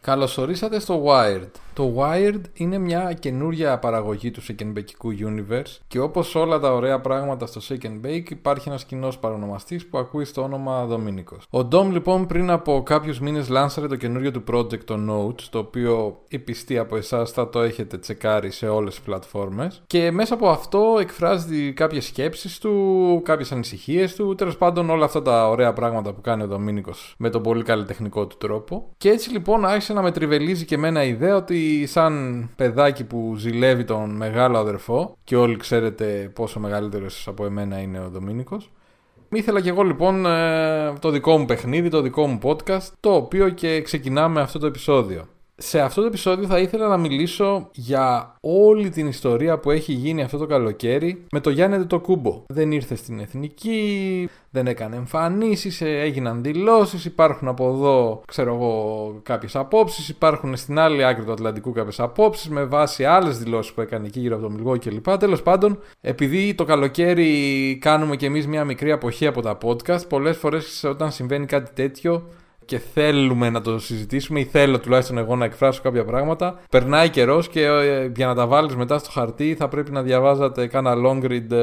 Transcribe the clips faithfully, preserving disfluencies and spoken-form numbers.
Καλωσορίσατε στο Wired. Το Wired είναι μια καινούρια παραγωγή του Shake and Bake Universe και όπως όλα τα ωραία πράγματα στο Shake and Bake υπάρχει ένας κοινός παρονομαστής που ακούει στο όνομα Δομήνικος. Ο Dom λοιπόν πριν από κάποιους μήνες λάνσαρε το καινούριο του project το Notes, το οποίο οι πιστοί από εσάς θα το έχετε τσεκάρει σε όλες τις πλατφόρμες και μέσα από αυτό εκφράζει κάποιες σκέψεις του, κάποιες ανησυχίες του, τέλος πάντων όλα αυτά τα ωραία πράγματα που κάνει ο Δομήνικος με τον πολύ καλλιτεχνικό του τρόπο. Και έτσι λοιπόν άρχισε να με τριβελίζει και εμένα η ιδέα ότι σαν παιδάκι που ζηλεύει τον μεγάλο αδερφό, και όλοι ξέρετε πόσο μεγαλύτερος από εμένα είναι ο Δομήνικος, ήθελα και εγώ λοιπόν το δικό μου παιχνίδι, το δικό μου podcast, το οποίο και ξεκινάμε αυτό το επεισόδιο. Σε αυτό το επεισόδιο θα ήθελα να μιλήσω για όλη την ιστορία που έχει γίνει αυτό το καλοκαίρι με το Γιάννη Αντετοκούμπο. Δεν ήρθε στην Εθνική, δεν έκανε εμφανίσεις, έγιναν δηλώσεις, υπάρχουν από εδώ, ξέρω εγώ, κάποιες απόψεις, υπάρχουν στην άλλη άκρη του Ατλαντικού κάποιες απόψεις με βάση άλλες δηλώσεις που έκανε εκεί γύρω από το Μιλγουόκι κλπ. Τέλος πάντων, επειδή το καλοκαίρι κάνουμε κι εμείς μια μικρή αποχή από τα podcast, πολλές φορές όταν συμβαίνει κάτι τέτοιο και θέλουμε να το συζητήσουμε ή θέλω τουλάχιστον εγώ να εκφράσω κάποια πράγματα, περνάει καιρός και για να τα βάλεις μετά στο χαρτί θα πρέπει να διαβάζατε κάνα long read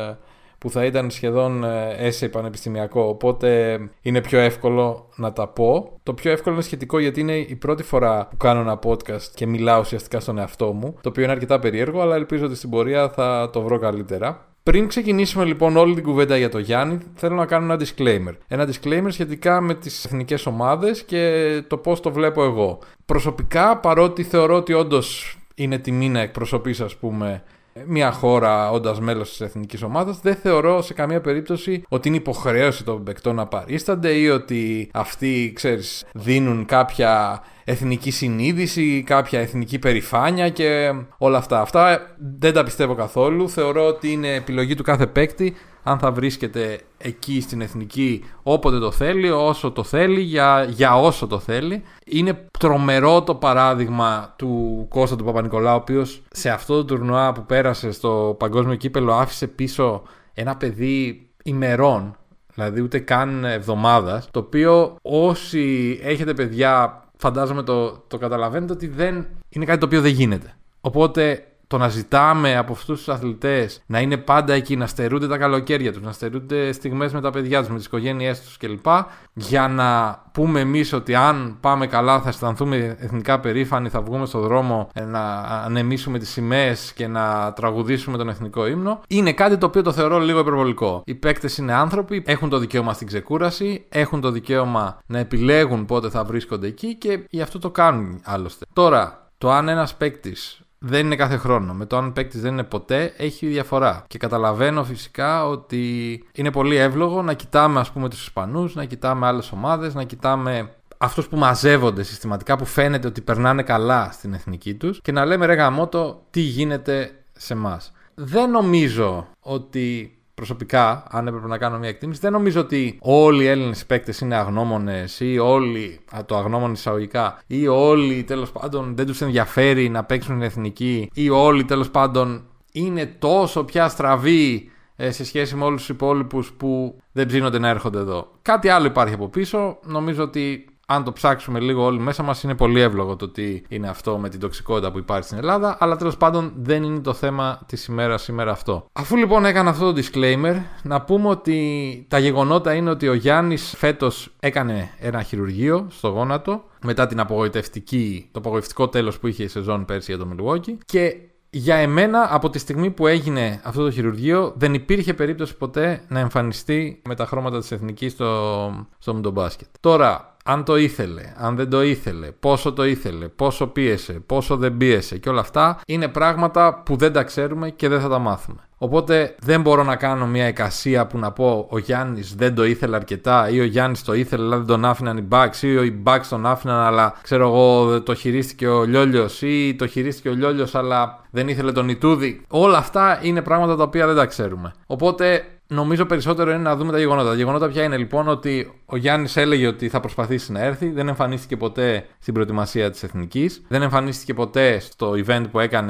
που θα ήταν σχεδόν essay πανεπιστημιακό, οπότε είναι πιο εύκολο να τα πω. Το πιο εύκολο είναι σχετικό γιατί είναι η πρώτη φορά που κάνω ένα podcast και μιλάω ουσιαστικά στον εαυτό μου, το οποίο είναι αρκετά περίεργο, αλλά ελπίζω ότι στην πορεία θα το βρω καλύτερα. Πριν ξεκινήσουμε λοιπόν όλη την κουβέντα για το Γιάννη, θέλω να κάνω ένα disclaimer. Ένα disclaimer σχετικά με τις εθνικές ομάδες και το πώς το βλέπω εγώ. Προσωπικά, παρότι θεωρώ ότι όντως είναι τιμή να εκπροσωπείς, ας πούμε, μια χώρα όντας μέλος της εθνικής ομάδας, δεν θεωρώ σε καμία περίπτωση ότι είναι υποχρέωση των παικτών να παρίστανται ή ότι αυτοί, ξέρεις, δίνουν κάποια εθνική συνείδηση, κάποια εθνική περηφάνεια και όλα αυτά. Αυτά δεν τα πιστεύω καθόλου. Θεωρώ ότι είναι επιλογή του κάθε παίκτη αν θα βρίσκεται εκεί στην εθνική όποτε το θέλει, όσο το θέλει, για, για όσο το θέλει. Είναι τρομερό το παράδειγμα του Κώστα του Παπα-Νικολάου, ο οποίος σε αυτό το τουρνουά που πέρασε στο Παγκόσμιο Κύπελλο άφησε πίσω ένα παιδί ημερών, δηλαδή ούτε καν εβδομάδας, το οποίο όσοι έχετε παιδιά φαντάζομαι το, το καταλαβαίνετε ότι δεν είναι κάτι το οποίο δεν γίνεται. Οπότε το να ζητάμε από αυτούς τους αθλητές να είναι πάντα εκεί, να στερούνται τα καλοκαίρια τους, να στερούνται στιγμές με τα παιδιά τους, με τις οικογένειές τους κλπ. Για να πούμε εμείς ότι αν πάμε καλά θα αισθανθούμε εθνικά περήφανοι, θα βγούμε στον δρόμο να ανεμίσουμε τις σημαίες και να τραγουδήσουμε τον εθνικό ύμνο, είναι κάτι το οποίο το θεωρώ λίγο υπερβολικό. Οι παίκτες είναι άνθρωποι, έχουν το δικαίωμα στην ξεκούραση, έχουν το δικαίωμα να επιλέγουν πότε θα βρίσκονται εκεί και γι' αυτό το κάνουν άλλωστε. Τώρα, το αν ένας παίκτης δεν είναι κάθε χρόνο, με το αν παίκτης δεν είναι ποτέ, έχει διαφορά. Και καταλαβαίνω φυσικά ότι είναι πολύ εύλογο να κοιτάμε, ας πούμε, τους Ισπανούς, να κοιτάμε άλλες ομάδες, να κοιτάμε αυτούς που μαζεύονται συστηματικά, που φαίνεται ότι περνάνε καλά στην εθνική τους και να λέμε ρε γαμώτο, τι γίνεται σε εμάς. Δεν νομίζω ότι, προσωπικά, αν έπρεπε να κάνω μια εκτίμηση, δεν νομίζω ότι όλοι οι Έλληνες παίκτες είναι αγνώμονες ή όλοι, το αγνώμονες εισαγωγικά, ή όλοι τέλος πάντων δεν τους ενδιαφέρει να παίξουν την εθνική, ή όλοι τέλος πάντων είναι τόσο πια στραβοί ε, σε σχέση με όλους τους υπόλοιπους που δεν ψήνονται να έρχονται εδώ. Κάτι άλλο υπάρχει από πίσω. Νομίζω ότι αν το ψάξουμε λίγο όλοι μέσα μας, είναι πολύ εύλογο το τι είναι αυτό με την τοξικότητα που υπάρχει στην Ελλάδα, αλλά τέλος πάντων δεν είναι το θέμα της ημέρας σήμερα αυτό. Αφού λοιπόν έκανα αυτό το disclaimer, να πούμε ότι τα γεγονότα είναι ότι ο Γιάννης φέτος έκανε ένα χειρουργείο στο γόνατο μετά την απογοητευτική, το απογοητευτικό τέλος που είχε η σεζόν πέρσι για το Μιλγουόκι, και για εμένα από τη στιγμή που έγινε αυτό το χειρουργείο δεν υπήρχε περίπτωση ποτέ να εμφανιστεί με τα χρώματα της εθνικής στο, στο μουντομπάσκετ. Τώρα, αν το ήθελε, αν δεν το ήθελε, πόσο το ήθελε, πόσο πίεσε, πόσο δεν πίεσε και όλα αυτά είναι πράγματα που δεν τα ξέρουμε και δεν θα τα μάθουμε. Οπότε δεν μπορώ να κάνω μια εικασία που να πω ο Γιάννης δεν το ήθελε αρκετά ή ο Γιάννης το ήθελε αλλά δεν τον άφηναν οι Bucks ή οι Bucks τον άφηναν αλλά ξέρω εγώ το χειρίστηκε ο Λιόλιος ή το χειρίστηκε ο Λιόλιος αλλά δεν ήθελε τον Ιτούδη. Όλα αυτά είναι πράγματα τα οποία δεν τα ξέρουμε. Οπότε νομίζω περισσότερο είναι να δούμε τα γεγονότα. Τα γεγονότα ποια είναι λοιπόν? Ότι ο Γιάννης έλεγε ότι θα προσπαθήσει να έρθει, δεν εμφανίστηκε ποτέ στην προετοιμασία της εθνικής, δεν εμφανίστηκε ποτέ στο event που έκανε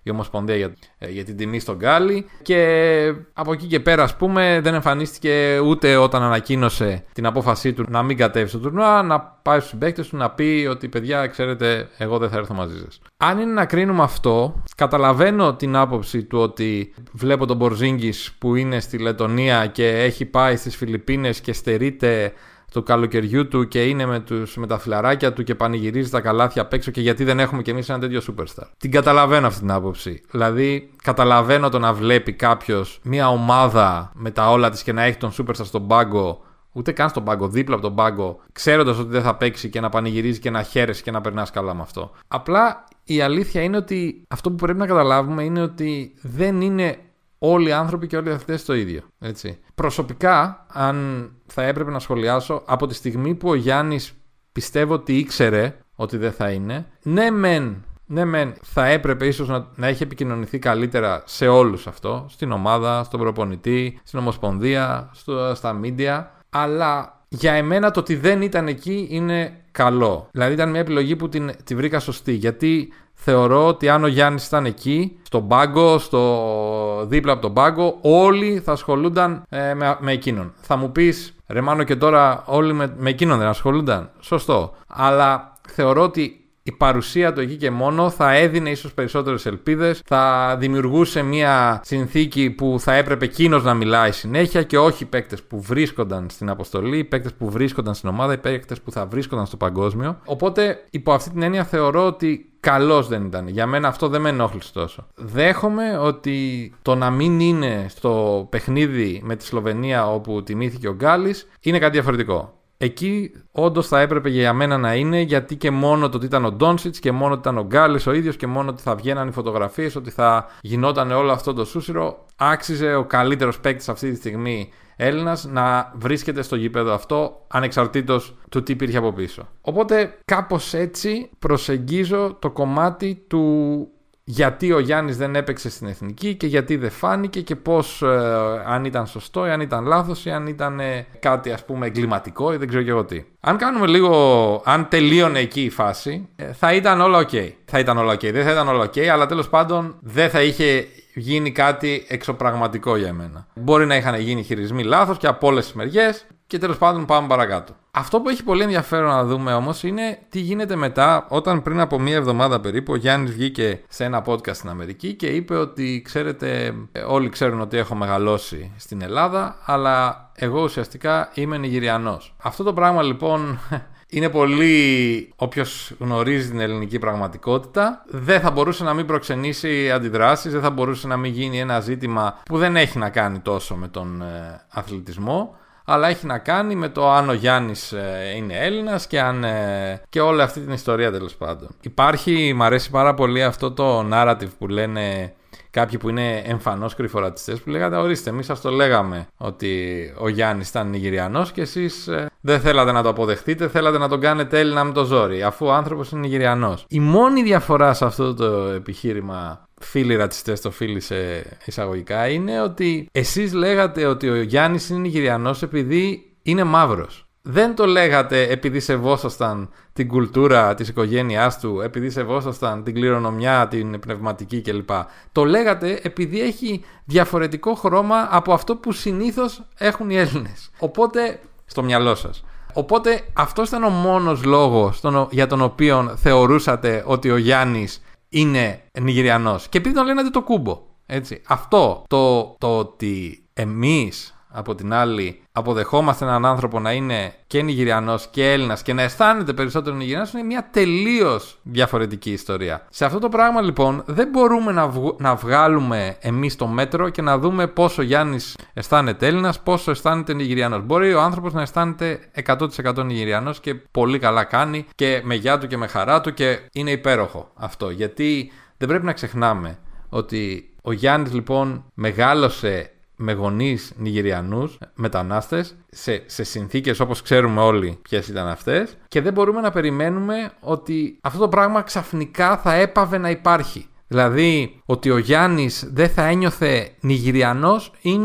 η Ομοσπονδία για, για την τιμή στον Γκάλι. Και από εκεί και πέρα, ας πούμε, δεν εμφανίστηκε ούτε όταν ανακοίνωσε την απόφασή του να μην κατέβει στο τουρνουά, να πάει στους συμπαίκτες του να πει ότι παιδιά, ξέρετε, εγώ δεν θα έρθω μαζί σας. Αν είναι να κρίνουμε αυτό, καταλαβαίνω την άποψη του ότι βλέπω τον Πορζίνγκης που είναι στη Λετονία και έχει πάει στις Φιλιππίνες και στερείται του καλοκαιριού του και είναι με, τους, με τα φιλαράκια του και πανηγυρίζει τα καλάθια απ' έξω και γιατί δεν έχουμε κι εμείς ένα τέτοιο superstar. Την καταλαβαίνω αυτή την άποψη. Δηλαδή, καταλαβαίνω το να βλέπει κάποιος μια ομάδα με τα όλα της και να έχει τον superstar στον πάγκο, ούτε καν στον πάγκο, δίπλα από τον πάγκο, ξέροντας ότι δεν θα παίξει και να πανηγυρίζει και να χαίρεσαι και να περνάς καλά με αυτό. Απλά η αλήθεια είναι ότι αυτό που πρέπει να καταλάβουμε είναι ότι δεν είναι όλοι οι άνθρωποι και όλοι οι αθλητές το ίδιο. Έτσι. Προσωπικά, αν θα έπρεπε να σχολιάσω, από τη στιγμή που ο Γιάννης πιστεύω ότι ήξερε ότι δεν θα είναι, ναι μεν, ναι μεν θα έπρεπε ίσως να, να έχει επικοινωνηθεί καλύτερα σε όλους αυτό, στην ομάδα, στον προπονητή, στην Ομοσπονδία, στο, στα media, αλλά για εμένα το ότι δεν ήταν εκεί είναι καλό. Δηλαδή ήταν μια επιλογή που την, τη βρήκα σωστή, γιατί θεωρώ ότι αν ο Γιάννης ήταν εκεί, στον πάγκο, στο δίπλα από τον πάγκο, όλοι θα ασχολούνταν ε, με, με εκείνον. Θα μου πεις, ρε Μάνο, και τώρα όλοι με, με εκείνον δεν ασχολούνταν. Σωστό. Αλλά θεωρώ ότι η παρουσία του εκεί και μόνο θα έδινε ίσως περισσότερες ελπίδες, θα δημιουργούσε μια συνθήκη που θα έπρεπε εκείνος να μιλάει συνέχεια και όχι οι παίκτες που βρίσκονταν στην αποστολή, οι παίκτες που βρίσκονταν στην ομάδα, οι παίκτες που θα βρίσκονταν στο παγκόσμιο. Οπότε, υπό αυτή την έννοια, θεωρώ ότι καλός δεν ήταν. Για μένα αυτό δεν με ενόχλησε τόσο. Δέχομαι ότι το να μην είναι στο παιχνίδι με τη Σλοβενία όπου τιμήθηκε ο Γκάλης είναι κάτι διαφορετικό. Εκεί όντως θα έπρεπε για μένα να είναι, γιατί και μόνο το ότι ήταν ο Ντόνσιτς και μόνο ότι ήταν ο Γκάλης ο ίδιος και μόνο ότι θα βγαίναν οι φωτογραφίες, ότι θα γινόταν όλο αυτό το σούσιρο, άξιζε ο καλύτερος παίκτης αυτή τη στιγμή Έλληνας να βρίσκεται στο γήπεδο αυτό, ανεξαρτήτως του τι υπήρχε από πίσω. Οπότε κάπως έτσι προσεγγίζω το κομμάτι του γιατί ο Γιάννης δεν έπαιξε στην εθνική και γιατί δεν φάνηκε και πώς, ε, αν ήταν σωστό ή αν ήταν λάθος ή αν ήταν ε, κάτι ας πούμε εγκληματικό ή δεν ξέρω και εγώ τι. Αν κάνουμε λίγο, αν τελείωνε εκεί η φάση, ε, θα ήταν όλα ok. Θα ήταν όλα ok, δεν θα ήταν όλα ok, αλλά τέλος πάντων δεν θα είχε γίνει κάτι εξωπραγματικό για εμένα. Μπορεί να είχαν γίνει χειρισμοί λάθος και από όλες τις μεριές και τέλος πάντων πάμε παρακάτω. Αυτό που έχει πολύ ενδιαφέρον να δούμε όμως είναι τι γίνεται μετά, όταν πριν από μία εβδομάδα περίπου ο Γιάννης βγήκε σε ένα podcast στην Αμερική και είπε ότι ξέρετε, όλοι ξέρουν ότι έχω μεγαλώσει στην Ελλάδα, αλλά εγώ ουσιαστικά είμαι Νιγηριανός. Αυτό το πράγμα λοιπόν είναι πολύ, όποιος γνωρίζει την ελληνική πραγματικότητα, δεν θα μπορούσε να μην προξενήσει αντιδράσεις, δεν θα μπορούσε να μην γίνει ένα ζήτημα που δεν έχει να κάνει τόσο με τον ε, αθλητισμό, αλλά έχει να κάνει με το αν ο Γιάννης ε, είναι Έλληνας και, αν, ε, και όλη αυτή την ιστορία τέλος πάντων. Υπάρχει, μου αρέσει πάρα πολύ αυτό το narrative που λένε κάποιοι που είναι εμφανώς κρυφορατιστές, που λέγατε ορίστε, εμείς σας το λέγαμε ότι ο Γιάννης ήταν Νιγηριανός και εσείς ε, δεν θέλατε να το αποδεχτείτε, θέλατε να τον κάνετε Έλληνα με το ζόρι, αφού ο άνθρωπος είναι Νιγηριανός. Η μόνη διαφορά σε αυτό το επιχείρημα, φίλοι ρατσιστές το φίλοι σε εισαγωγικά, είναι ότι εσείς λέγατε ότι ο Γιάννης είναι Νιγηριανός επειδή είναι μαύρος. Δεν το λέγατε επειδή σεβόσασταν την κουλτούρα της οικογένειάς του, επειδή σεβόσασταν την κληρονομιά, την πνευματική κλπ. Το λέγατε επειδή έχει διαφορετικό χρώμα από αυτό που συνήθως έχουν οι Έλληνες. Οπότε, στο μυαλό σας. Οπότε αυτός ήταν ο μόνος λόγος τον, για τον οποίο θεωρούσατε ότι ο Γιάννης είναι Νιγηριανός. Και επειδή τον λένε το κούμπο. Έτσι. Αυτό το, το ότι εμείς από την άλλη αποδεχόμαστε έναν άνθρωπο να είναι και Νιγηριανός και Έλληνας και να αισθάνεται περισσότερο Νιγηριανός είναι μια τελείως διαφορετική ιστορία. Σε αυτό το πράγμα λοιπόν δεν μπορούμε να, βγ, να βγάλουμε εμείς το μέτρο και να δούμε πόσο Γιάννης αισθάνεται Έλληνας, πόσο αισθάνεται Νιγηριανός. Μπορεί ο άνθρωπος να αισθάνεται εκατό τοις εκατό Νιγηριανός και πολύ καλά κάνει και με γεια του και με χαρά του και είναι υπέροχο αυτό. Γιατί δεν πρέπει να ξεχνάμε ότι ο Γιάννης λοιπόν μεγάλωσε με γονείς Νιγηριανούς μετανάστες σε, σε συνθήκες όπως ξέρουμε όλοι ποιες ήταν αυτές και δεν μπορούμε να περιμένουμε ότι αυτό το πράγμα ξαφνικά θα έπαβε να υπάρχει. Δηλαδή ότι ο Γιάννης δεν θα ένιωθε Νιγηριανός είναι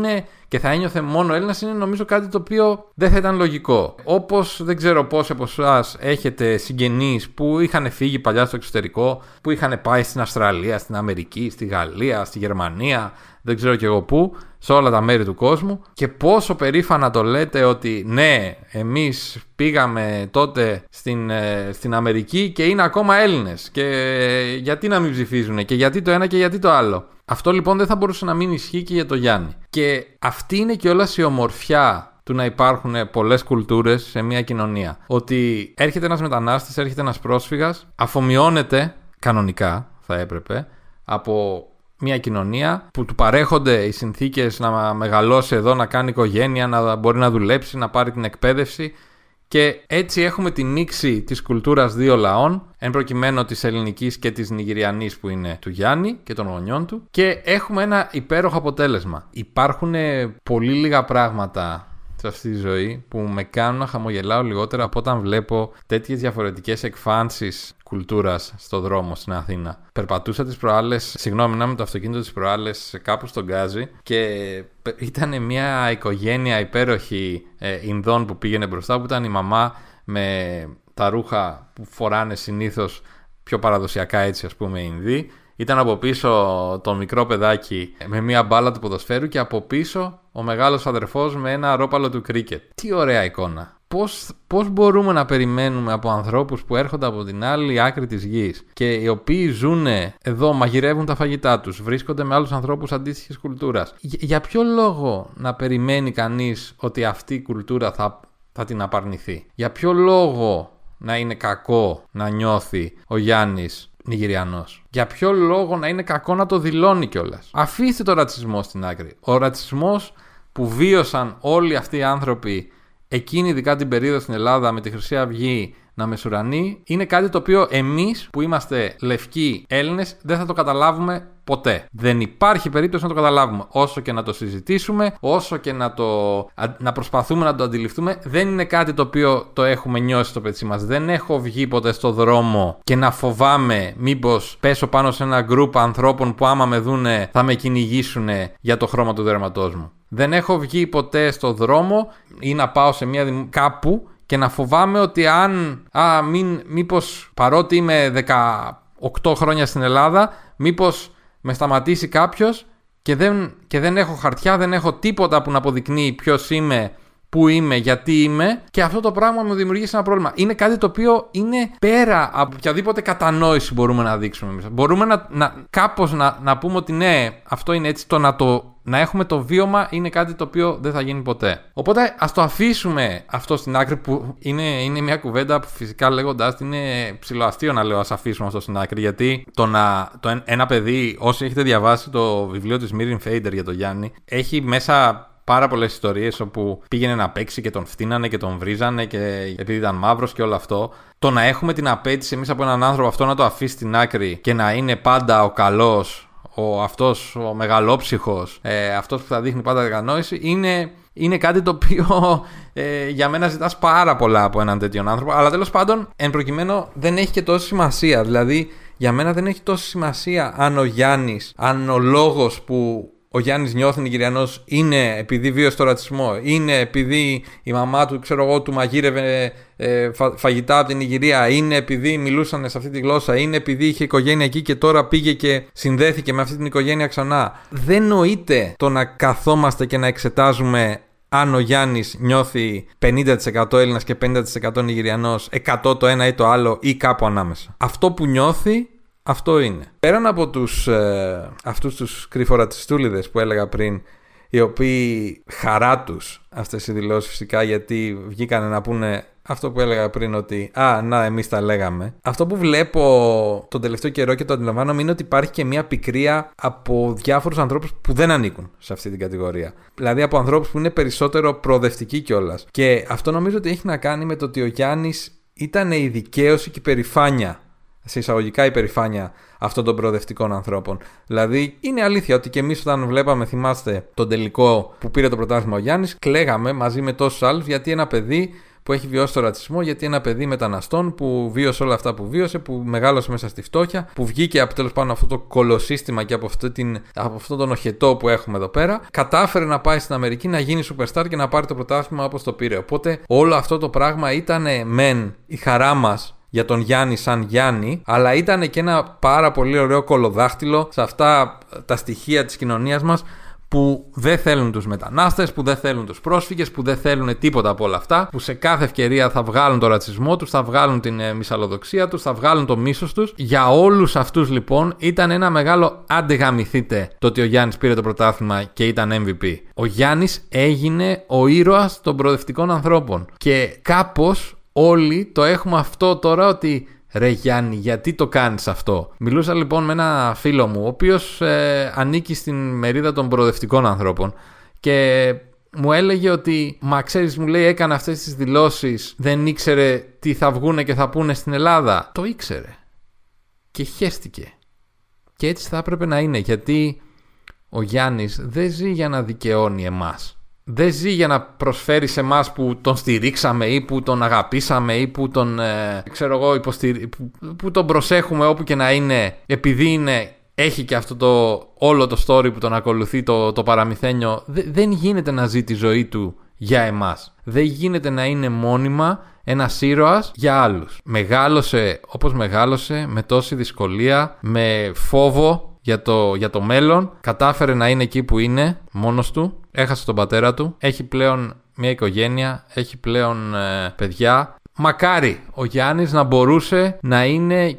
και θα ένιωθε μόνο Έλληνας είναι νομίζω κάτι το οποίο δεν θα ήταν λογικό. Όπως δεν ξέρω πόσοι από εσάς έχετε συγγενείς που είχαν φύγει παλιά στο εξωτερικό, που είχαν πάει στην Αυστραλία, στην Αμερική, στη Γαλλία, στη Γερμανία, δεν ξέρω κι εγώ πού, σε όλα τα μέρη του κόσμου, και πόσο περήφανα το λέτε ότι ναι, εμείς πήγαμε τότε στην, ε, στην Αμερική και είναι ακόμα Έλληνες και ε, γιατί να μην ψηφίζουν και γιατί το ένα και γιατί το άλλο. Αυτό λοιπόν δεν θα μπορούσε να μην ισχύει και για το Γιάννη. Και αυτή είναι κιόλας η ομορφιά του να υπάρχουν πολλές κουλτούρες σε μια κοινωνία. Ότι έρχεται ένας μετανάστης, έρχεται ένας πρόσφυγας, αφομοιώνεται κανονικά, θα έπρεπε, από μια κοινωνία που του παρέχονται οι συνθήκες να μεγαλώσει εδώ, να κάνει οικογένεια, να μπορεί να δουλέψει, να πάρει την εκπαίδευση, και έτσι έχουμε τη μίξη της κουλτούρας δύο λαών, εν προκειμένου της ελληνικής και της νιγηριανής που είναι του Γιάννη και των γονιών του, και έχουμε ένα υπέροχο αποτέλεσμα. Υπάρχουν πολύ λίγα πράγματα σε αυτή τη ζωή που με κάνουν να χαμογελάω λιγότερα από όταν βλέπω τέτοιες διαφορετικές εκφάνσεις κουλτούρας στο δρόμο στην Αθήνα. Περπατούσα τις προάλλες, συγγνώμη, να με το αυτοκίνητο τις προάλλες κάπου στον Γκάζι, και ήταν μια οικογένεια υπέροχη ε, Ινδών που πήγαινε μπροστά, που ήταν η μαμά με τα ρούχα που φοράνε συνήθως πιο παραδοσιακά, έτσι ας πούμε, οι Ινδοί. Ήταν από πίσω το μικρό παιδάκι με μια μπάλα του ποδοσφαίρου και από πίσω ο μεγάλος αδερφός με ένα ρόπαλο του κρίκετ. Τι ωραία εικόνα. Πώς, πώς μπορούμε να περιμένουμε από ανθρώπους που έρχονται από την άλλη άκρη της γης και οι οποίοι ζουν εδώ, μαγειρεύουν τα φαγητά τους, βρίσκονται με άλλους ανθρώπους αντίστοιχης κουλτούρας. Για, για ποιο λόγο να περιμένει κανείς ότι αυτή η κουλτούρα θα, θα την απαρνηθεί? Για ποιο λόγο να είναι κακό να νιώθει ο Γιάννης Νιγηριανός? Για ποιο λόγο να είναι κακό να το δηλώνει κιόλας? Αφήστε το ρατσισμό στην άκρη. Ο ρατσισμός που βίωσαν όλοι αυτοί οι άνθρωποι εκείνη ειδικά την περίοδο στην Ελλάδα με τη Χρυσή Αυγή να μεσουρανεί, είναι κάτι το οποίο εμείς που είμαστε λευκοί Έλληνες δεν θα το καταλάβουμε ποτέ. Δεν υπάρχει περίπτωση να το καταλάβουμε. Όσο και να το συζητήσουμε, όσο και να, το, να προσπαθούμε να το αντιληφθούμε, δεν είναι κάτι το οποίο το έχουμε νιώσει στο πετσί μας. Δεν έχω βγει ποτέ στο δρόμο και να φοβάμαι μήπως πέσω πάνω σε ένα γκρουπ ανθρώπων που άμα με δούνε θα με κυνηγήσουν για το χρώμα του δέρματός μου. Δεν έχω βγει ποτέ στο δρόμο ή να πάω σε μια κάπου και να φοβάμαι ότι αν, α, μην, μήπως παρότι είμαι δεκαοκτώ χρόνια στην Ελλάδα, μήπως με σταματήσει κάποιος και δεν, και δεν έχω χαρτιά, δεν έχω τίποτα που να αποδεικνύει ποιος είμαι, πού είμαι, γιατί είμαι, και αυτό το πράγμα μου δημιουργήσει ένα πρόβλημα. Είναι κάτι το οποίο είναι πέρα από οποιαδήποτε κατανόηση μπορούμε να δείξουμε εμείς. Μπορούμε να, να, κάπως να, να πούμε ότι ναι, αυτό είναι έτσι, το να, το, να έχουμε το βίωμα είναι κάτι το οποίο δεν θα γίνει ποτέ. Οπότε ας το αφήσουμε αυτό στην άκρη, που είναι, είναι μια κουβέντα που φυσικά λέγοντας είναι ψιλοαστείο να λέω ας αφήσουμε αυτό στην άκρη, γιατί το να, το, ένα παιδί, όσοι έχετε διαβάσει το βιβλίο της Μίριν Φέιντερ για τον Γιάννη, έχει μέσα πάρα πολλές ιστορίες όπου πήγαινε να παίξει και τον φτύνανε και τον βρίζανε και επειδή ήταν μαύρος και όλο αυτό. Το να έχουμε την απέτηση εμείς από έναν άνθρωπο αυτό να το αφήσει στην άκρη και να είναι πάντα ο καλός, ο αυτός ο μεγαλόψυχος, ε, αυτός που θα δείχνει πάντα κατανόηση, είναι, είναι κάτι το οποίο ε, για μένα ζητάς πάρα πολλά από έναν τέτοιον άνθρωπο. Αλλά τέλος πάντων, εν προκειμένου, δεν έχει και τόση σημασία. Δηλαδή, για μένα δεν έχει τόση σημασία αν ο Γιάννης, αν ο λόγος που ο Γιάννης νιώθει Νιγηριανός είναι επειδή βίωσε το ρατσισμό, είναι επειδή η μαμά του, ξέρω εγώ, του μαγείρευε ε, φα, φαγητά από την Νιγηρία, είναι επειδή μιλούσαν σε αυτή τη γλώσσα, είναι επειδή είχε οικογένεια εκεί και τώρα πήγε και συνδέθηκε με αυτή την οικογένεια ξανά. Δεν νοείται το να καθόμαστε και να εξετάζουμε αν ο Γιάννης νιώθει πενήντα τοις εκατό Έλληνας και πενήντα τοις εκατό Νιγηριανός, εκατό το ένα ή το άλλο ή κάπου ανάμεσα. Αυτό που νιώθει, αυτό είναι. Πέραν από τους, ε, αυτούς τους κρυφορατσιστούλιδες που έλεγα πριν, οι οποίοι χαρά τους αυτές οι δηλώσεις φυσικά, γιατί βγήκανε να πούνε αυτό που έλεγα πριν, ότι α, να, εμείς τα λέγαμε. Αυτό που βλέπω τον τελευταίο καιρό και το αντιλαμβάνομαι είναι ότι υπάρχει και μια πικρία από διάφορους ανθρώπους που δεν ανήκουν σε αυτή την κατηγορία. Δηλαδή από ανθρώπους που είναι περισσότερο προοδευτικοί κιόλας. Και αυτό νομίζω ότι έχει να κάνει με το ότι ο Γιάννης ήταν η δικαίωση και η περηφάνεια, σε εισαγωγικά υπερηφάνεια αυτών των προοδευτικών ανθρώπων. Δηλαδή, είναι αλήθεια ότι και εμείς όταν βλέπαμε, θυμάστε, τον τελικό που πήρε το πρωτάθλημα ο Γιάννης, κλαίγαμε μαζί με τόσους άλλους γιατί ένα παιδί που έχει βιώσει το ρατσισμό, γιατί ένα παιδί μεταναστών που βίωσε όλα αυτά που βίωσε, που μεγάλωσε μέσα στη φτώχεια, που βγήκε από τέλος πάνω αυτό το κολοσύστημα και από, αυτή την, από αυτό τον οχετό που έχουμε εδώ πέρα, κατάφερε να πάει στην Αμερική, να γίνει superstar και να πάρει το πρωτάθλημα όπως το πήρε. Οπότε όλο αυτό το πράγμα ήταν μεν η χαρά μας για τον Γιάννη σαν Γιάννη, αλλά ήταν και ένα πάρα πολύ ωραίο κολοδάχτυλο σε αυτά τα στοιχεία της κοινωνίας μας που δεν θέλουν τους μετανάστες, που δεν θέλουν τους πρόσφυγες, που δεν θέλουν τίποτα από όλα αυτά, που σε κάθε ευκαιρία θα βγάλουν το ρατσισμό τους, θα βγάλουν την ε, μυσαλλοδοξία τους, θα βγάλουν το μίσος τους. Για όλους αυτούς λοιπόν ήταν ένα μεγάλο άντε γαμηθείτε το ότι ο Γιάννης πήρε το πρωτάθλημα και ήταν εμ βι πι. Ο Γιάννης έγινε ο ήρωας των προοδευτικών ανθρώπων και κάπως όλοι το έχουμε αυτό τώρα ότι ρε Γιάννη, γιατί το κάνεις αυτό? Μιλούσα λοιπόν με ένα φίλο μου, ο οποίος ε, ανήκει στην μερίδα των προοδευτικών ανθρώπων και μου έλεγε ότι, μα ξέρεις, μου λέει, έκανε αυτές τις δηλώσεις, δεν ήξερε τι θα βγούνε και θα πούνε στην Ελλάδα. Το ήξερε και χέστηκε. Και έτσι θα έπρεπε να είναι, γιατί ο Γιάννης δεν ζει για να δικαιώνει εμάς. Δεν ζει για να προσφέρει σε εμάς που τον στηρίξαμε ή που τον αγαπήσαμε ή που τον, ε, ξέρω εγώ, υποστηρί... που, που τον προσέχουμε όπου και να είναι, επειδή είναι, έχει και αυτό το όλο το story που τον ακολουθεί, το, το παραμυθένιο. Δε, δεν γίνεται να ζει τη ζωή του για εμάς. Δεν γίνεται να είναι μόνιμα ένας ήρωας για άλλους. Μεγάλωσε όπως μεγάλωσε, με τόση δυσκολία, με φόβο για το, για το μέλλον. Κατάφερε να είναι εκεί που είναι μόνος του. Έχασε τον πατέρα του. Έχει πλέον μια οικογένεια. Έχει πλέον ε, παιδιά. Μακάρι ο Γιάννης να μπορούσε να είναι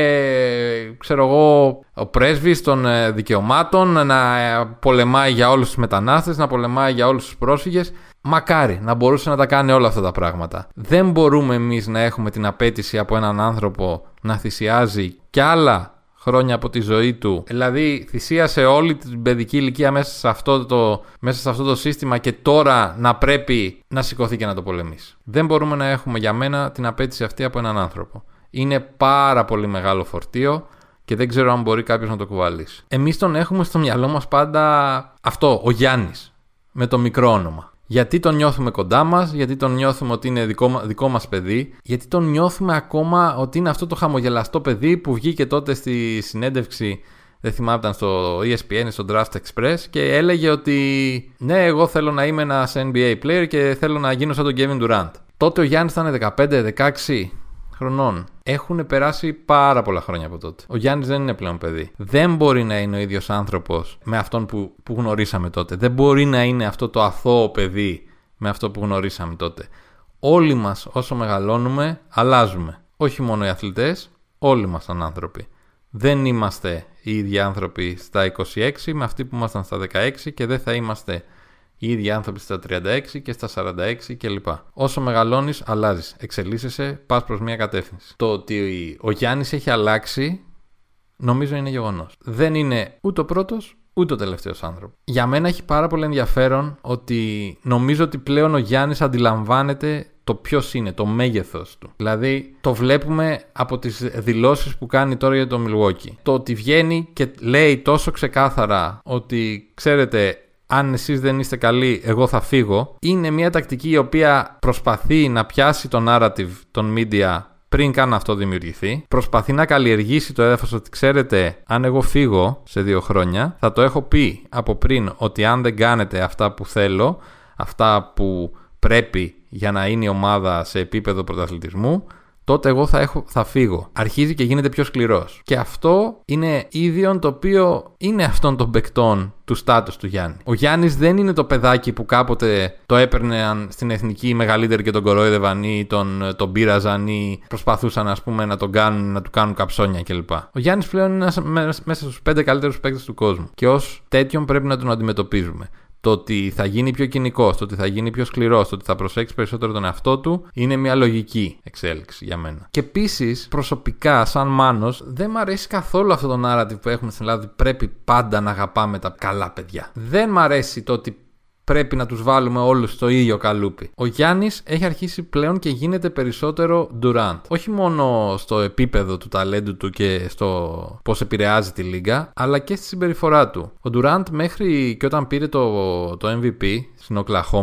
και, ξέρω εγώ, ο πρέσβης των ε, δικαιωμάτων, να ε, πολεμάει για όλους τους μετανάστες, να πολεμάει για όλους τους πρόσφυγες. Μακάρι να μπορούσε να τα κάνει όλα αυτά τα πράγματα. Δεν μπορούμε εμείς να έχουμε την απέτηση από έναν άνθρωπο να θυσιάζει κι άλλα χρόνια από τη ζωή του. Δηλαδή θυσίασε όλη την παιδική ηλικία μέσα σε αυτό το, μέσα σε αυτό το σύστημα και τώρα να πρέπει να σηκωθεί και να το πολεμήσει. Δεν μπορούμε να έχουμε για μένα την απέτηση αυτή από έναν άνθρωπο. Είναι πάρα πολύ μεγάλο φορτίο και δεν ξέρω αν μπορεί κάποιος να το κουβαλήσει. Εμείς τον έχουμε στο μυαλό μας πάντα αυτό, ο Γιάννης, με το μικρό όνομα. Γιατί τον νιώθουμε κοντά μας, γιατί τον νιώθουμε ότι είναι δικό, δικό μας παιδί, γιατί τον νιώθουμε ακόμα ότι είναι αυτό το χαμογελαστό παιδί που βγήκε τότε στη συνέντευξη, δεν θυμάμαι, ήταν στο ι ες πι εν, στο Draft Express, και έλεγε ότι ναι, εγώ θέλω να είμαι ένας εν μπι έι player και θέλω να γίνω σαν τον Kevin Durant. Τότε ο Γιάννης ήταν δεκαπέντε δεκαέξι χρονών. Έχουν περάσει πάρα πολλά χρόνια από τότε. Ο Γιάννης δεν είναι πλέον παιδί. Δεν μπορεί να είναι ο ίδιος άνθρωπος με αυτόν που, που γνωρίσαμε τότε. Δεν μπορεί να είναι αυτό το αθώο παιδί με αυτό που γνωρίσαμε τότε. Όλοι μας όσο μεγαλώνουμε αλλάζουμε. Όχι μόνο οι αθλητές, όλοι μας σαν άνθρωποι. Δεν είμαστε οι ίδιοι άνθρωποι στα είκοσι έξι με αυτοί που ήμασταν στα δεκαέξι και δεν θα είμαστε οι ίδιοι άνθρωποι στα τριάντα έξι και στα σαράντα έξι κλπ. Όσο μεγαλώνεις, αλλάζεις. Εξελίσσεσαι, πας προς μια κατεύθυνση. Το ότι ο Γιάννης έχει αλλάξει, νομίζω είναι γεγονός. Δεν είναι ούτε ο πρώτος, ούτε ο τελευταίος άνθρωπος. Για μένα έχει πάρα πολύ ενδιαφέρον ότι νομίζω ότι πλέον ο Γιάννης αντιλαμβάνεται το ποιος είναι, το μέγεθος του. Δηλαδή, το βλέπουμε από τις δηλώσεις που κάνει τώρα για το Milwaukee. Το ότι βγαίνει και λέει τόσο ξεκάθαρα ότι, ξέρετε, αν εσείς δεν είστε καλοί, εγώ θα φύγω, είναι μια τακτική η οποία προσπαθεί να πιάσει το narrative των media πριν καν αυτό δημιουργηθεί. Προσπαθεί να καλλιεργήσει το έδαφος ότι, ξέρετε, αν εγώ φύγω σε δύο χρόνια, θα το έχω πει από πριν ότι αν δεν κάνετε αυτά που θέλω, αυτά που πρέπει για να είναι η ομάδα σε επίπεδο πρωταθλητισμού, τότε εγώ θα, έχω, θα φύγω. Αρχίζει και γίνεται πιο σκληρός. Και αυτό είναι ίδιον το οποίο είναι αυτών των παικτών του στάτους του Γιάννη. Ο Γιάννης δεν είναι το παιδάκι που κάποτε το έπαιρνε στην εθνική οι μεγαλύτεροι και τον κορόιδευαν ή τον, τον πείραζαν ή προσπαθούσαν, ας πούμε, να, τον κάνουν, να του κάνουν καψόνια κλπ. Ο Γιάννης πλέον είναι μέσα στους πέντε καλύτερους παίκτες του κόσμου. Και ως τέτοιον πρέπει να τον αντιμετωπίζουμε. Το ότι θα γίνει πιο κοινικός, το ότι θα γίνει πιο σκληρός, το ότι θα προσέξει περισσότερο τον εαυτό του, είναι μια λογική εξέλιξη για μένα. Και επίσης, προσωπικά, σαν Μάνος, δεν μ' αρέσει καθόλου αυτό το narrative που έχουμε στην Ελλάδα ότι πρέπει πάντα να αγαπάμε τα καλά παιδιά. Δεν μ' αρέσει το ότι πρέπει να τους βάλουμε όλους στο ίδιο καλούπι. Ο Γιάννης έχει αρχίσει πλέον και γίνεται περισσότερο Durant. Όχι μόνο στο επίπεδο του ταλέντου του και στο πώς επηρεάζει τη λίγα, αλλά και στη συμπεριφορά του. Ο Durant μέχρι και όταν πήρε το, το εμ βι πι στην Οκλαχώμα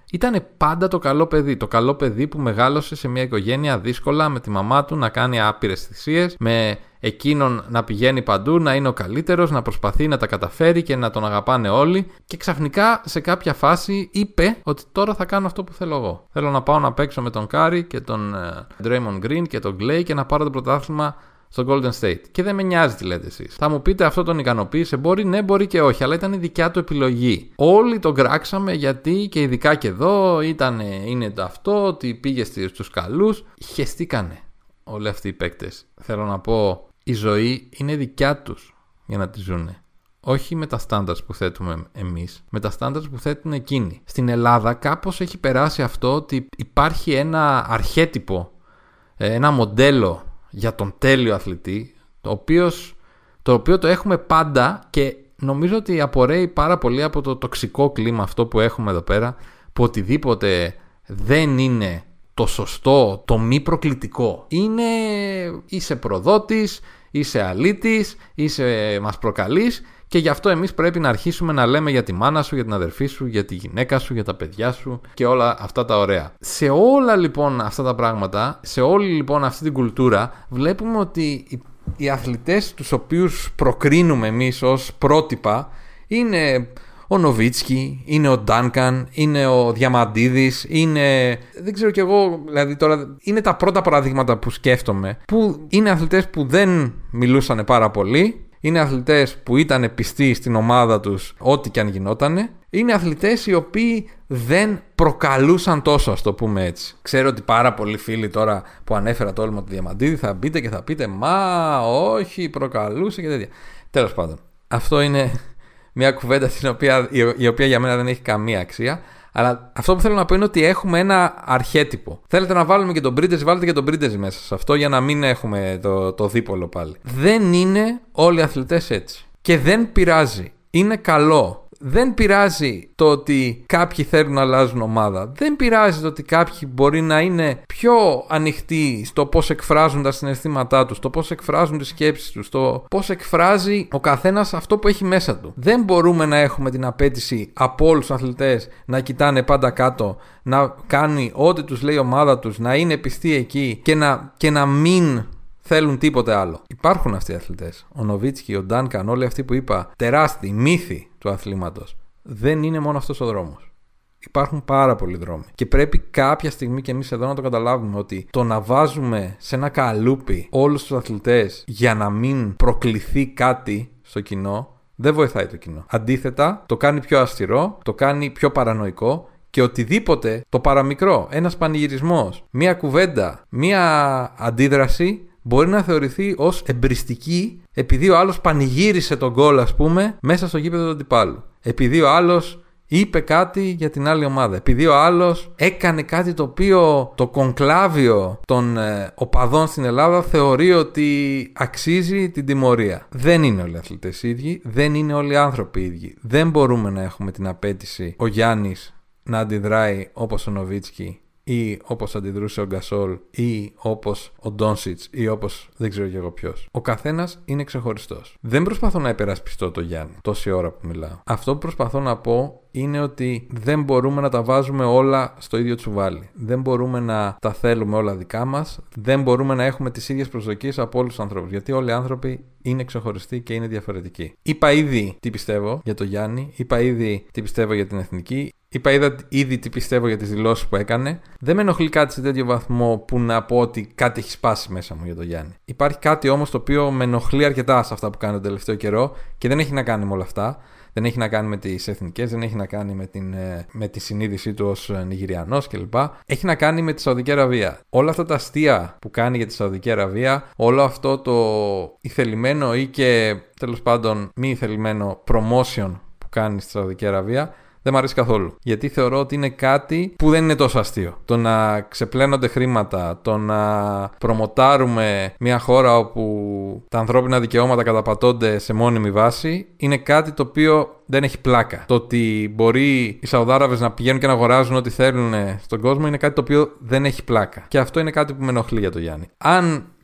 Ήταν πάντα το καλό παιδί. Το καλό παιδί που μεγάλωσε σε μια οικογένεια δύσκολα, με τη μαμά του να κάνει άπειρες θυσίες, με εκείνον να πηγαίνει παντού, να είναι ο καλύτερος, να προσπαθεί να τα καταφέρει και να τον αγαπάνε όλοι. Και ξαφνικά σε κάποια φάση είπε ότι τώρα θα κάνω αυτό που θέλω εγώ. Θέλω να πάω να παίξω με τον Curry και τον uh, Draymond Green και τον Clay και να πάρω το πρωτάθλημα στο Golden State. Και δεν με νοιάζει τι λέτε εσείς. Θα μου πείτε αυτό τον ικανοποίησε. Μπορεί, ναι, μπορεί και όχι, αλλά ήταν η δικιά του επιλογή. Όλοι τον κράξαμε γιατί και ειδικά και εδώ ήταν, είναι το αυτό, ότι πήγε στους καλούς. Χεστήκανε όλοι αυτοί οι παίκτες. Θέλω να πω, η ζωή είναι δικιά τους για να τη ζουνε. Όχι με τα standards που θέτουμε εμείς, με τα standards που θέτουν εκείνοι. Στην Ελλάδα κάπως έχει περάσει αυτό ότι υπάρχει ένα αρχέτυπο, ένα μοντέλο για τον τέλειο αθλητή, το, οποίος, το οποίο το έχουμε πάντα και νομίζω ότι απορρέει πάρα πολύ από το τοξικό κλίμα αυτό που έχουμε εδώ πέρα, που οτιδήποτε δεν είναι το σωστό, το μη προκλητικό. Είναι είσαι προδότης, είσαι αλήτης, είσαι μας προκαλείς και γι' αυτό εμείς πρέπει να αρχίσουμε να λέμε για τη μάνα σου, για την αδερφή σου, για τη γυναίκα σου, για τα παιδιά σου και όλα αυτά τα ωραία. Σε όλα λοιπόν αυτά τα πράγματα, σε όλη λοιπόν αυτή την κουλτούρα, βλέπουμε ότι οι αθλητές τους οποίους προκρίνουμε εμείς ως πρότυπα είναι ο Νοβίτσκι, είναι ο Ντάνκαν, είναι ο Διαμαντίδης, είναι... δεν ξέρω κι εγώ, δηλαδή τώρα είναι τα πρώτα παραδείγματα που σκέφτομαι, που είναι αθλητές που δεν μιλούσαν πάρα πολύ, είναι αθλητές που ήταν πιστοί στην ομάδα τους ό,τι και αν γινότανε, είναι αθλητές οι οποίοι δεν προκαλούσαν τόσο, ας το πούμε έτσι. Ξέρω ότι πάρα πολλοί φίλοι τώρα που ανέφερα το όνομα του Διαμαντίδη θα μπείτε και θα πείτε «Μα όχι, προκαλούσε» και τέτοια. Τέλος πάντων, αυτό είναι μια κουβέντα την οποία, η οποία για μένα δεν έχει καμία αξία. Αλλά αυτό που θέλω να πω είναι ότι έχουμε ένα αρχέτυπο. Θέλετε να βάλουμε και τον Πρίντεζι, βάλτε και τον Πρίντεζι μέσα σε αυτό για να μην έχουμε το, το δίπολο πάλι. Δεν είναι όλοι οι αθλητές έτσι. Και δεν πειράζει. Είναι καλό. Δεν πειράζει το ότι κάποιοι θέλουν να αλλάζουν ομάδα. Δεν πειράζει το ότι κάποιοι μπορεί να είναι πιο ανοιχτοί στο πώς εκφράζουν τα συναισθήματά τους, το πώς εκφράζουν τις σκέψεις τους, το πώς εκφράζει ο καθένας αυτό που έχει μέσα του. Δεν μπορούμε να έχουμε την απέτηση από όλους τους αθλητές να κοιτάνε πάντα κάτω, να κάνει ό,τι τους λέει η ομάδα τους, να είναι πιστοί εκεί και να, και να μην θέλουν τίποτε άλλο. Υπάρχουν αυτοί οι αθλητές. Ο Νοβίτσκι, ο Ντάνκαν, όλοι αυτοί που είπα, τεράστιοι μύθοι του αθλήματος. Δεν είναι μόνο αυτός ο δρόμος. Υπάρχουν πάρα πολλοί δρόμοι. Και πρέπει κάποια στιγμή και εμείς εδώ να το καταλάβουμε ότι το να βάζουμε σε ένα καλούπι όλους τους αθλητές για να μην προκληθεί κάτι στο κοινό, δεν βοηθάει το κοινό. Αντίθετα, το κάνει πιο αυστηρό, το κάνει πιο παρανοϊκό. Και οτιδήποτε το παραμικρό, ένας πανηγυρισμός, μία κουβέντα, μία αντίδραση μπορεί να θεωρηθεί ως εμπριστική επειδή ο άλλος πανηγύρισε τον γκολ, ας πούμε, μέσα στο γήπεδο του αντιπάλου. Επειδή ο άλλος είπε κάτι για την άλλη ομάδα. Επειδή ο άλλος έκανε κάτι το οποίο το κονκλάβιο των ε, οπαδών στην Ελλάδα θεωρεί ότι αξίζει την τιμωρία. Δεν είναι όλοι οι αθλητές ίδιοι, δεν είναι όλοι οι άνθρωποι ίδιοι. Δεν μπορούμε να έχουμε την απέτηση ο Γιάννης να αντιδράει όπως ο Νοβίτσκι ή όπως αντιδρούσε ο Γκασόλ ή όπως ο Ντόνσιτς ή όπως δεν ξέρω και εγώ ποιος. Ο καθένας είναι ξεχωριστός. Δεν προσπαθώ να υπερασπιστώ το Γιάννη τόση ώρα που μιλάω. Αυτό που προσπαθώ να πω είναι ότι δεν μπορούμε να τα βάζουμε όλα στο ίδιο τσουβάλι. Δεν μπορούμε να τα θέλουμε όλα δικά μας. Δεν μπορούμε να έχουμε τις ίδιες προσδοκίες από όλους τους ανθρώπους. Γιατί όλοι οι άνθρωποι είναι ξεχωριστοί και είναι διαφορετικοί. Είπα ήδη τι πιστεύω για το Γιάννη. Είπα ήδη τι πιστεύω για την εθνική. Είπα είδα, ήδη τι πιστεύω για τις δηλώσεις που έκανε. Δεν με ενοχλεί κάτι σε τέτοιο βαθμό που να πω ότι κάτι έχει σπάσει μέσα μου για τον Γιάννη. Υπάρχει κάτι όμως το οποίο με ενοχλεί αρκετά σε αυτά που κάνει τον τελευταίο καιρό και δεν έχει να κάνει με όλα αυτά. Δεν έχει να κάνει με τις εθνικές, δεν έχει να κάνει με, την, με τη συνείδησή του ως Νιγηριανός κλπ. Έχει να κάνει με τη Σαουδική Αραβία. Όλα αυτά τα αστεία που κάνει για τη Σαουδική Αραβία, όλο αυτό το ηθελημένο ή και τέλος πάντων μη ηθελημένο promotion που κάνει στη Σαουδική Αραβία, δεν μου αρέσει καθόλου. Γιατί θεωρώ ότι είναι κάτι που δεν είναι τόσο αστείο. Το να ξεπλένονται χρήματα, το να προμοτάρουμε μια χώρα όπου τα ανθρώπινα δικαιώματα καταπατώνται σε μόνιμη βάση, είναι κάτι το οποίο δεν έχει πλάκα. Το ότι μπορεί οι Σαουδάραβες να πηγαίνουν και να αγοράζουν ό,τι θέλουν στον κόσμο είναι κάτι το οποίο δεν έχει πλάκα. Και αυτό είναι κάτι που με ενοχλεί για το Γιάννη. Αν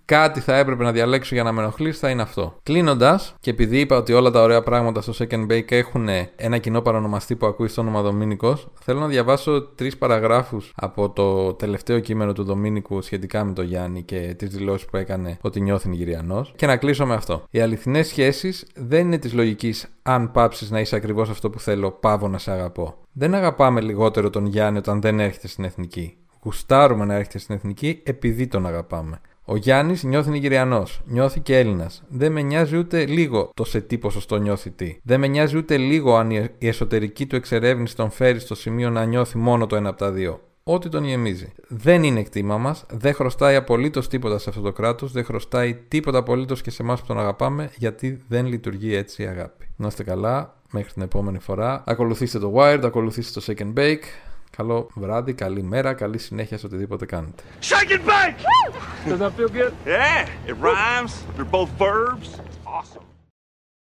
κάτι θα έπρεπε να διαλέξω για να με ενοχλήσει, θα είναι αυτό. Κλείνοντας, και επειδή είπα ότι όλα τα ωραία πράγματα στο Shake and Bake έχουν ένα κοινό παρονομαστή που ακούει στο όνομα Δομήνικος, θέλω να διαβάσω τρεις παραγράφους από το τελευταίο κείμενο του Δομήνικου σχετικά με τον Γιάννη και τις δηλώσεις που έκανε ότι νιώθει νιγηριανός, και να κλείσω με αυτό. Οι αληθινές σχέσεις δεν είναι της λογικής αν πάψεις να είσαι ακριβώς αυτό που θέλω, πάβω να σε αγαπώ. Δεν αγαπάμε λιγότερο τον Γιάννη όταν δεν έρχεται στην εθνική. Γουστάρουμε να έρχεται στην εθνική επειδή τον αγαπάμε. Ο Γιάννης νιώθει νιγηριανός, νιώθει και Έλληνας. Δεν με νοιάζει ούτε λίγο το σε τι ποσοστό νιώθει τι. Δεν με νοιάζει ούτε λίγο αν η εσωτερική του εξερεύνηση τον φέρει στο σημείο να νιώθει μόνο το ένα από τα δύο. Ό,τι τον γεμίζει. Δεν είναι κτήμα μας, δεν χρωστάει απολύτως τίποτα σε αυτό το κράτος, δεν χρωστάει τίποτα απολύτως και σε εμάς που τον αγαπάμε, γιατί δεν λειτουργεί έτσι η αγάπη. Να είστε καλά, μέχρι την επόμενη φορά. Ακολουθήστε το Wired, ακολουθήστε το Shake and Bake. Καλό βράδυ, καλή μέρα, καλή συνέχεια σε οτιδήποτε κάνετε. Shake and bake! Does that feel good? Yeah, it rhymes. They're both verbs. Awesome.